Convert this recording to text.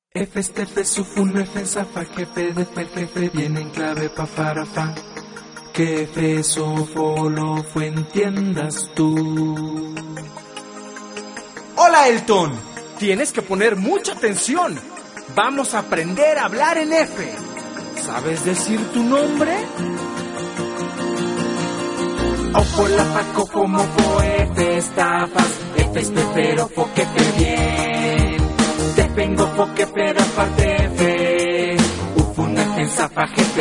F este F sufun F zafa jefe de fer jefe viene en clave pa farafa. Que F sofolo fue entiendas tú. Hola Elton, tienes que poner mucha atención. Vamos a aprender a hablar en F. ¿Sabes decir tu nombre? Ojo la paco como fo F estafas. F es pero fo que fe bien. Te vengo fo que pero aparte F. Ufuna en zafa jefe.